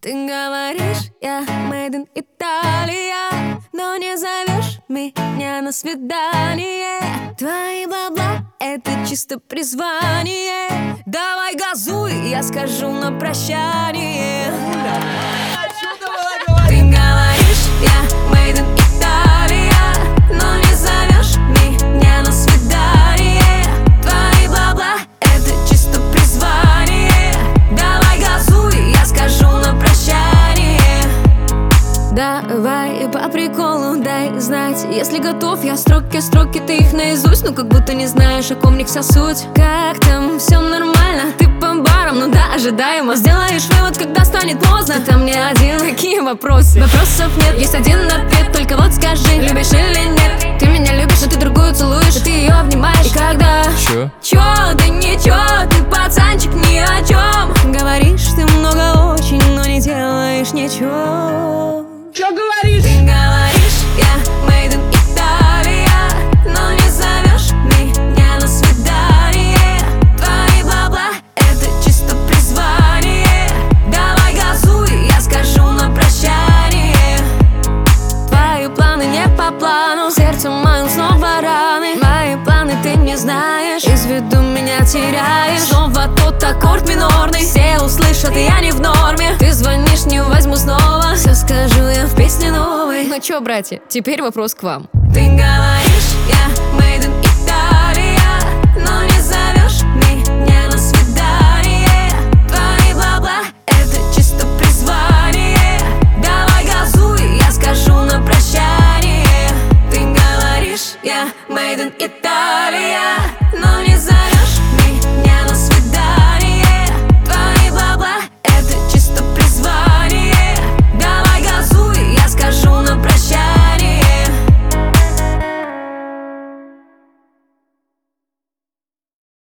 Ты говоришь, я made in Italia, но не зовешь меня на свидание. Твои бабла — это чисто призвание. Давай газуй, я скажу на прощание. Ты говоришь, я made in Italia, но не зовешь меня на свидание. Твои бабла — это чисто призвание. Давай газуй, я скажу на прощание. Давай по приколу дай знать, если готов. Я строки, ты их наизусть, ну как будто не знаешь, о ком них вся суть. Как там, все нормально, ты по барам, ну да, ожидаемо. Сделаешь вывод, когда станет поздно. Ты там не один, какие вопросы? Вопросов нет, есть один ответ, только вот скажи, любишь или нет. Ты меня любишь, но ты другую целуешь, а ты ее обнимаешь. И когда? Чё? Да ничего, ты пацанчик ни о чем. Говоришь ты много очень, но не делаешь ничего. Чё говоришь? Ты говоришь, я made in Italia, но не зовешь меня на свидание. Твои бабла — это чисто призвание. Давай газуй, я скажу на прощание. Твои планы не по плану, сердце моим снова раны. Мои планы ты не знаешь, из виду меня теряешь. Снова тот аккорд минорный, все услышат, я не в норме. Ты звонишь, не возьму снова, все скажу я в песне новой. Ну чё, братья, теперь вопрос к вам. Ты говоришь, я